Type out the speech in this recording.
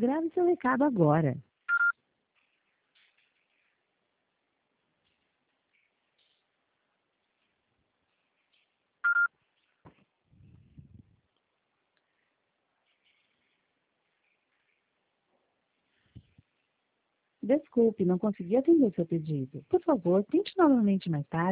Grave seu recado agora. Desculpe, não consegui atender seu pedido. Por favor, tente novamente mais tarde.